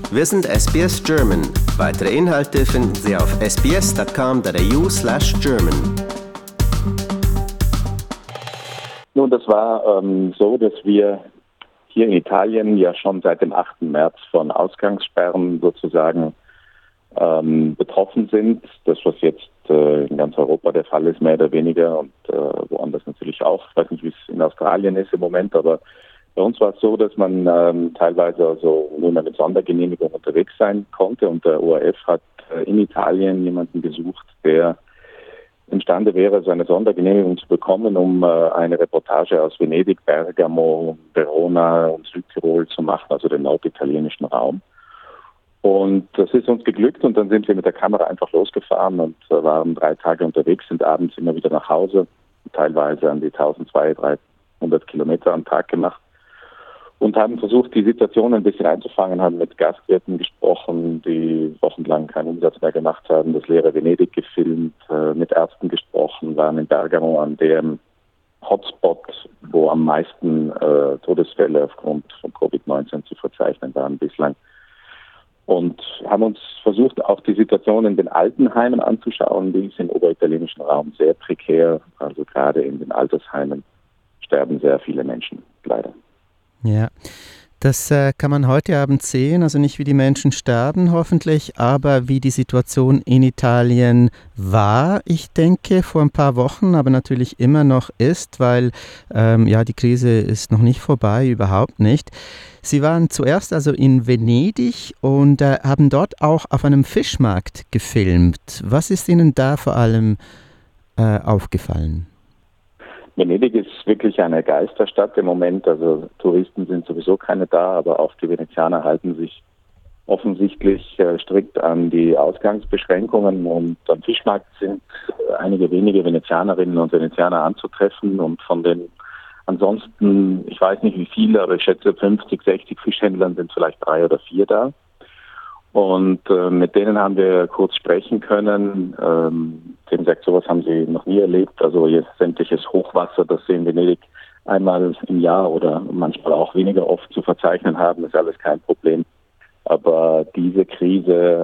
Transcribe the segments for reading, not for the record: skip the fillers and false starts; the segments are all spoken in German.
Wir sind SBS German. Weitere Inhalte finden Sie auf sbs.com.au/German. Nun, das war so, dass wir hier in Italien ja schon seit dem 8. März von Ausgangssperren sozusagen betroffen sind. Das, was jetzt in ganz Europa der Fall ist, mehr oder weniger, und woanders natürlich auch. Ich weiß nicht, wie es in Australien ist im Moment, aber bei uns war es so, dass man teilweise also nur mit Sondergenehmigung unterwegs sein konnte, und der ORF hat in Italien jemanden gesucht, der imstande wäre, so eine Sondergenehmigung zu bekommen, um eine Reportage aus Venedig, Bergamo, Verona und Südtirol zu machen, also den norditalienischen Raum. Und das ist uns geglückt, und dann sind wir mit der Kamera einfach losgefahren und waren 3 Tage unterwegs, sind abends immer wieder nach Hause, teilweise an die 1200, 300 Kilometer am Tag gemacht, und haben versucht, die Situation ein bisschen einzufangen, haben mit Gastwirten gesprochen, die wochenlang keinen Umsatz mehr gemacht haben, das leere Venedig gefilmt, mit Ärzten gesprochen, waren in Bergamo an dem Hotspot, wo am meisten Todesfälle aufgrund von Covid-19 zu verzeichnen waren bislang. Und haben uns versucht, auch die Situation in den Altenheimen anzuschauen. Die ist im oberitalienischen Raum sehr prekär. Also gerade in den Altersheimen sterben sehr viele Menschen, leider. Ja, das kann man heute Abend sehen, also nicht wie die Menschen sterben hoffentlich, aber wie die Situation in Italien war, ich denke, vor ein paar Wochen, aber natürlich immer noch ist, weil die Krise ist noch nicht vorbei, überhaupt nicht. Sie waren zuerst also in Venedig und haben dort auch auf einem Fischmarkt gefilmt. Was ist Ihnen da vor allem aufgefallen? Venedig ist wirklich eine Geisterstadt im Moment. Also Touristen sind sowieso keine da, aber auch die Venezianer halten sich offensichtlich strikt an die Ausgangsbeschränkungen. Und am Fischmarkt sind einige wenige Venezianerinnen und Venezianer anzutreffen. Und von den ansonsten, ich weiß nicht wie viele, aber ich schätze 50, 60 Fischhändlern sind vielleicht 3 oder 4 da. Und mit denen haben wir kurz sprechen können. Sie haben gesagt, sowas haben sie noch nie erlebt. Also jetzt sämtliches Hochwasser, das sie in Venedig einmal im Jahr oder manchmal auch weniger oft zu verzeichnen haben, ist alles kein Problem. Aber diese Krise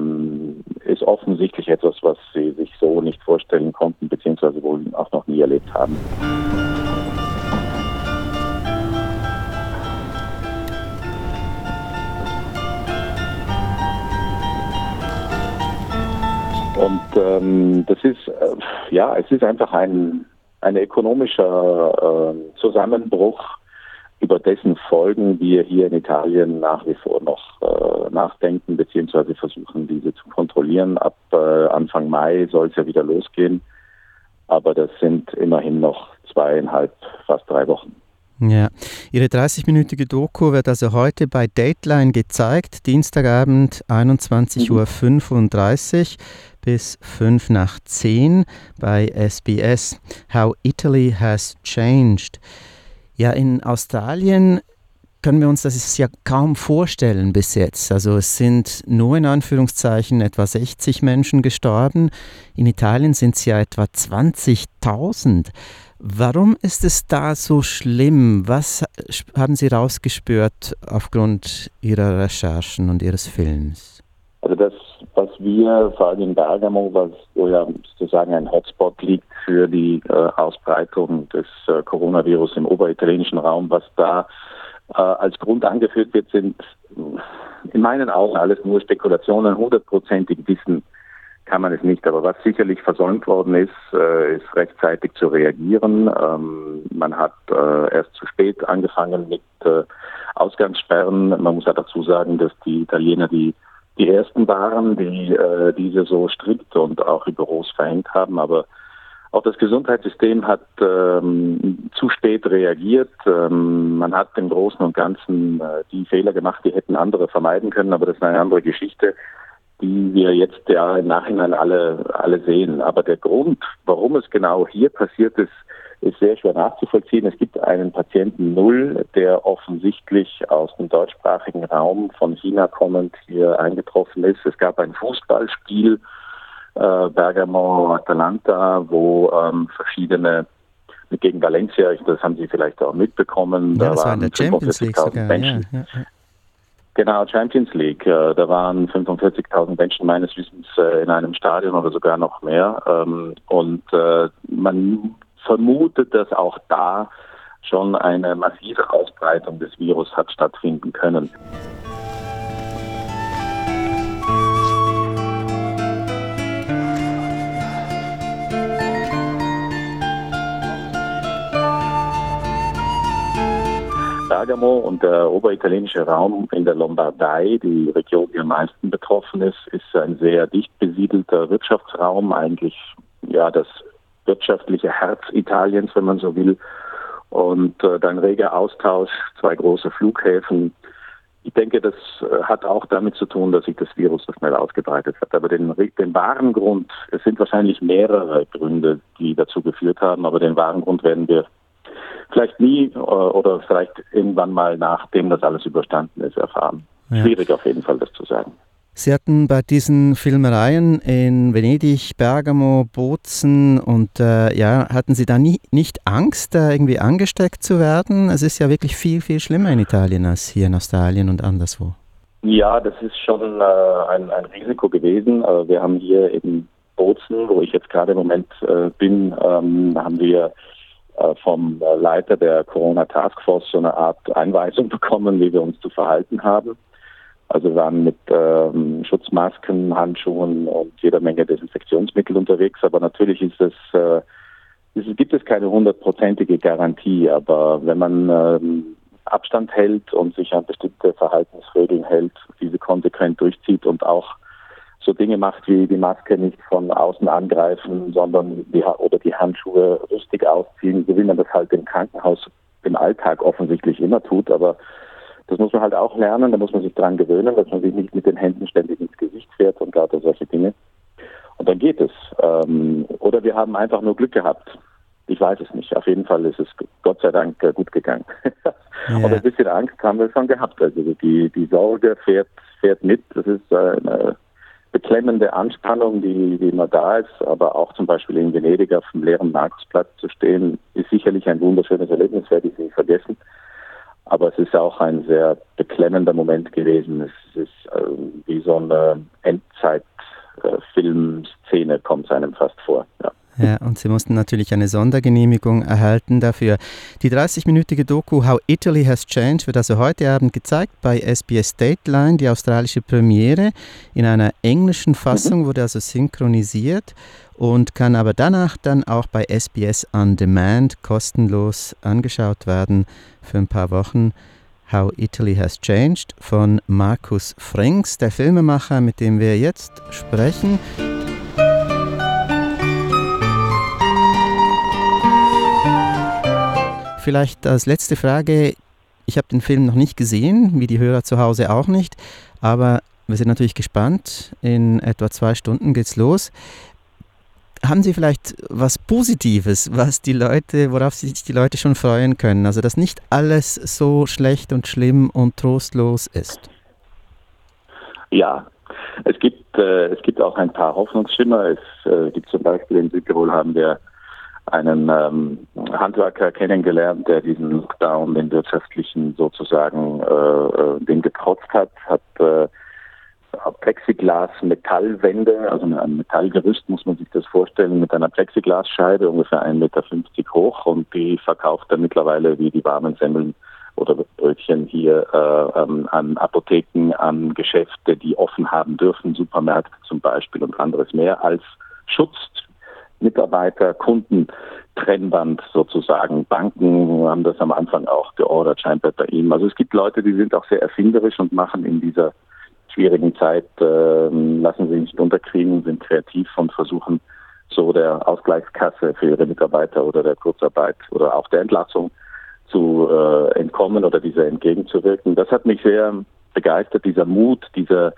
ist offensichtlich etwas, was sie sich so nicht vorstellen konnten, beziehungsweise wohl auch noch nie erlebt haben. Und das ist, es ist einfach ein ökonomischer Zusammenbruch, über dessen Folgen wir hier in Italien nach wie vor noch nachdenken, beziehungsweise versuchen, diese zu kontrollieren. Ab Anfang Mai soll es ja wieder losgehen, aber das sind immerhin noch 2,5, fast 3 Wochen. Ja, Ihre 30-minütige Doku wird also heute bei Dateline gezeigt, Dienstagabend 21.35 Uhr bis 5:10 bei SBS. How Italy has changed. Ja, in Australien können wir uns das ja kaum vorstellen bis jetzt. Also es sind nur in Anführungszeichen etwa 60 Menschen gestorben. In Italien sind es ja etwa 20.000. Warum ist es da so schlimm? Was haben Sie rausgespürt aufgrund Ihrer Recherchen und Ihres Films? Also das, was wir vor allem in Bergamo, wo ja sozusagen ein Hotspot liegt für die Ausbreitung des Coronavirus im oberitalienischen Raum, was da als Grund angeführt wird, sind in meinen Augen alles nur Spekulationen. 100%ig wissen kann man es nicht. Aber was sicherlich versäumt worden ist, ist rechtzeitig zu reagieren. Man hat erst zu spät angefangen mit Ausgangssperren. Man muss ja dazu sagen, dass die Italiener die ersten waren, die diese so strikt und auch in Büros verhängt haben. Aber auch das Gesundheitssystem hat zu spät reagiert. Man hat im Großen und Ganzen die Fehler gemacht, die hätten andere vermeiden können. Aber das ist eine andere Geschichte, die wir jetzt ja im Nachhinein alle sehen. Aber der Grund, warum es genau hier passiert ist, ist sehr schwer nachzuvollziehen. Es gibt einen Patienten 0, der offensichtlich aus dem deutschsprachigen Raum von China kommend hier eingetroffen ist. Es gab ein Fußballspiel, Bergamo-Atalanta, wo verschiedene gegen Valencia, das haben Sie vielleicht auch mitbekommen. Ja, das war in der Champions League sogar. Menschen. Ja. Genau, Champions League. Da waren 45.000 Menschen meines Wissens in einem Stadion oder sogar noch mehr. Und man vermutet, dass auch da schon eine massive Ausbreitung des Virus hat stattfinden können. Bergamo und der oberitalienische Raum in der Lombardei, die Region, die am meisten betroffen ist ein sehr dicht besiedelter Wirtschaftsraum, eigentlich ja das wirtschaftliche Herz Italiens, wenn man so will. Und dann reger Austausch, 2 große Flughäfen. Ich denke, das hat auch damit zu tun, dass sich das Virus so schnell ausgebreitet hat. Aber den wahren Grund, es sind wahrscheinlich mehrere Gründe, die dazu geführt haben, aber den wahren Grund werden wir vielleicht nie oder vielleicht irgendwann mal, nachdem das alles überstanden ist, erfahren. Ja. Schwierig auf jeden Fall, das zu sagen. Sie hatten bei diesen Filmereien in Venedig, Bergamo, Bozen und hatten Sie da nicht Angst, da irgendwie angesteckt zu werden? Es ist ja wirklich viel, viel schlimmer in Italien als hier in Australien und anderswo. Ja, das ist schon ein Risiko gewesen. Wir haben hier in Bozen, wo ich jetzt gerade im Moment bin, haben wir vom Leiter der Corona Taskforce so eine Art Einweisung bekommen, wie wir uns zu verhalten haben. Also wir waren mit Schutzmasken, Handschuhen und jeder Menge Desinfektionsmittel unterwegs. Aber natürlich gibt es keine 100%ige Garantie. Aber wenn man Abstand hält und sich an bestimmte Verhaltensregeln hält, diese konsequent durchzieht und auch so Dinge macht wie die Maske nicht von außen angreifen, sondern die Handschuhe richtig ausziehen, so wie man das halt im Krankenhaus im Alltag offensichtlich immer tut. Aber das muss man halt auch lernen, da muss man sich dran gewöhnen, dass man sich nicht mit den Händen ständig ins Gesicht fährt und lauter solche Dinge. Und dann geht es. Oder wir haben einfach nur Glück gehabt. Ich weiß es nicht. Auf jeden Fall ist es Gott sei Dank gut gegangen. Ja. Aber ein bisschen Angst haben wir schon gehabt. Also die Sorge fährt mit. Das ist eine beklemmende Anspannung, die immer da ist. Aber auch zum Beispiel in Venedig auf dem leeren Markusplatz zu stehen, ist sicherlich ein wunderschönes Erlebnis, werde ich nie vergessen. Aber es ist auch ein sehr beklemmender Moment gewesen. Es ist wie so eine Endzeitfilmszene, kommt es einem fast vor. Ja. Ja, und Sie mussten natürlich eine Sondergenehmigung erhalten dafür. Die 30-minütige Doku How Italy Has Changed wird also heute Abend gezeigt bei SBS Dateline, die australische Premiere. In einer englischen Fassung wurde also synchronisiert und kann aber danach dann auch bei SBS On Demand kostenlos angeschaut werden für ein paar Wochen. How Italy Has Changed von Markus Frings, der Filmemacher, mit dem wir jetzt sprechen. Vielleicht als letzte Frage, ich habe den Film noch nicht gesehen, wie die Hörer zu Hause auch nicht, aber wir sind natürlich gespannt. In etwa 2 Stunden geht's los. Haben Sie vielleicht was Positives, worauf sich die Leute schon freuen können? Also, dass nicht alles so schlecht und schlimm und trostlos ist. Ja, es gibt auch ein paar Hoffnungsschimmer. Es gibt zum Beispiel in Südtirol haben wir einen Handwerker kennengelernt, der diesen Lockdown, den wirtschaftlichen sozusagen, den getrotzt hat Plexiglas, Metallwände, also ein Metallgerüst, muss man sich das vorstellen, mit einer Plexiglasscheibe, ungefähr 1,50 Meter hoch, und die verkauft er mittlerweile wie die warmen Semmeln oder Brötchen hier an Apotheken, an Geschäfte, die offen haben dürfen, Supermärkte zum Beispiel und anderes mehr, als Schutz. Mitarbeiter, Kunden, Trennband sozusagen. Banken haben das am Anfang auch geordert, scheinbar bei ihm. Also es gibt Leute, die sind auch sehr erfinderisch und machen in dieser schwierigen Zeit, lassen sie nicht unterkriegen, sind kreativ und versuchen so der Ausgleichskasse für ihre Mitarbeiter oder der Kurzarbeit oder auch der Entlassung zu entkommen oder dieser entgegenzuwirken. Das hat mich sehr begeistert, dieser Mut, dieser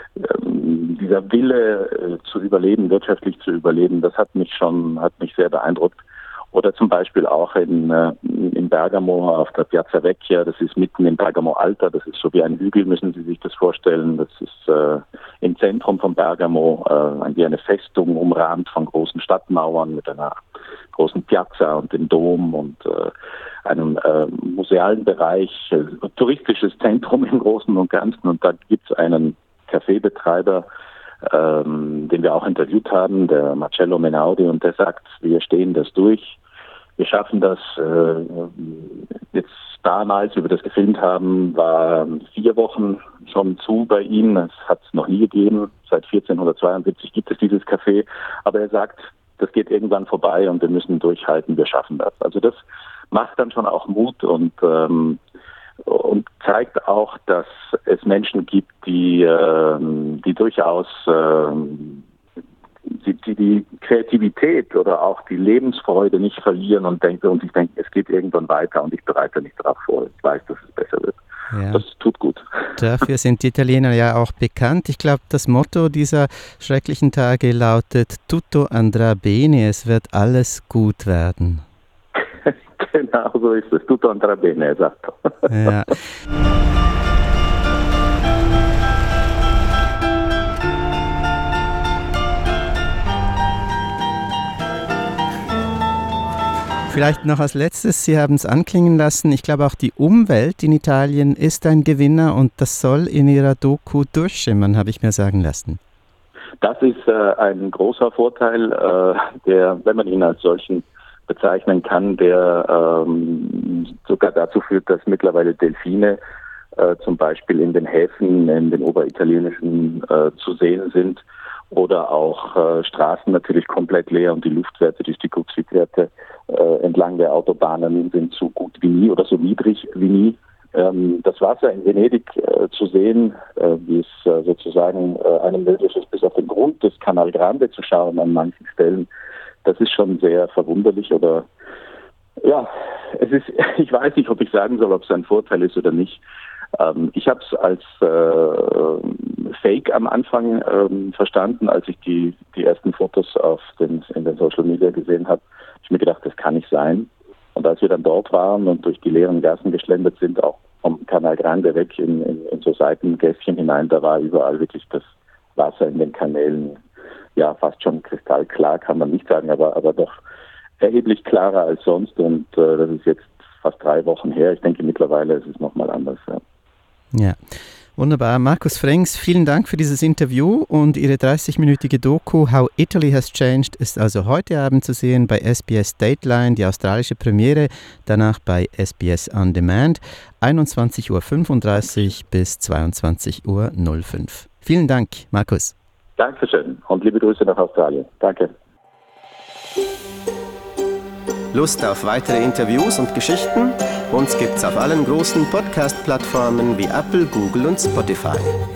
Wille zu überleben, wirtschaftlich zu überleben, das hat mich sehr beeindruckt. Oder zum Beispiel auch in Bergamo auf der Piazza Vecchia, das ist mitten im Bergamo Alta, das ist so wie ein Hügel, müssen Sie sich das vorstellen. Das ist im Zentrum von Bergamo, wie eine Festung, umrahmt von großen Stadtmauern mit einer großen Piazza und dem Dom und einem musealen Bereich, touristisches Zentrum im Großen und Ganzen. Und da gibt es einen Cafébetreiber, den wir auch interviewt haben, der Marcello Menaudi, und der sagt, wir stehen das durch. Wir schaffen das. Jetzt damals, wie wir das gefilmt haben, war 4 Wochen schon zu bei ihm. Es hat es noch nie gegeben. Seit 1472 gibt es dieses Café. Aber er sagt, das geht irgendwann vorbei und wir müssen durchhalten. Wir schaffen das. Also das macht dann schon auch Mut und zeigt auch, dass es Menschen gibt, die durchaus die Kreativität oder auch die Lebensfreude nicht verlieren und ich denke, es geht irgendwann weiter und ich bereite mich darauf vor. Ich weiß, dass es besser wird. Ja. Das tut gut. Dafür sind die Italiener ja auch bekannt. Ich glaube, das Motto dieser schrecklichen Tage lautet Tutto andrà bene, es wird alles gut werden. Genau, so ist es. Tutto andrà bene, esatto. Ja. Vielleicht noch als letztes, Sie haben es anklingen lassen, ich glaube auch die Umwelt in Italien ist ein Gewinner und das soll in Ihrer Doku durchschimmern, habe ich mir sagen lassen. Das ist ein großer Vorteil, der, wenn man ihn als solchen bezeichnen kann, der sogar dazu führt, dass mittlerweile Delfine zum Beispiel in den Häfen, in den oberitalienischen zu sehen sind oder auch Straßen natürlich komplett leer und die Luftwerte, die Stickoxidwerte entlang der Autobahnen sind so gut wie nie oder so niedrig wie nie. Das Wasser in Venedig zu sehen, wie es sozusagen einem möglich ist, bis auf den Grund des Canal Grande zu schauen an manchen Stellen, das ist schon sehr verwunderlich oder ja, es ist, ich weiß nicht, ob ich sagen soll, ob es ein Vorteil ist oder nicht. Ich habe es als Fake am Anfang verstanden, als ich die ersten Fotos in den Social Media gesehen habe. Ich mir gedacht, das kann nicht sein. Und als wir dann dort waren und durch die leeren Gassen geschlendert sind, auch vom Canal Grande weg in so Seitengässchen hinein, da war überall wirklich das Wasser in den Kanälen, ja, fast schon kristallklar, kann man nicht sagen, aber doch erheblich klarer als sonst. Und das ist jetzt fast 3 Wochen her. Ich denke, mittlerweile ist es nochmal anders. Ja, wunderbar. Markus Frings, vielen Dank für dieses Interview und Ihre 30-minütige Doku How Italy Has Changed ist also heute Abend zu sehen bei SBS Dateline, die australische Premiere, danach bei SBS On Demand, 21.35 Uhr bis 22.05 Uhr. Vielen Dank, Markus. Dankeschön und liebe Grüße nach Australien. Danke. Lust auf weitere Interviews und Geschichten? Uns gibt's auf allen großen Podcast-Plattformen wie Apple, Google und Spotify.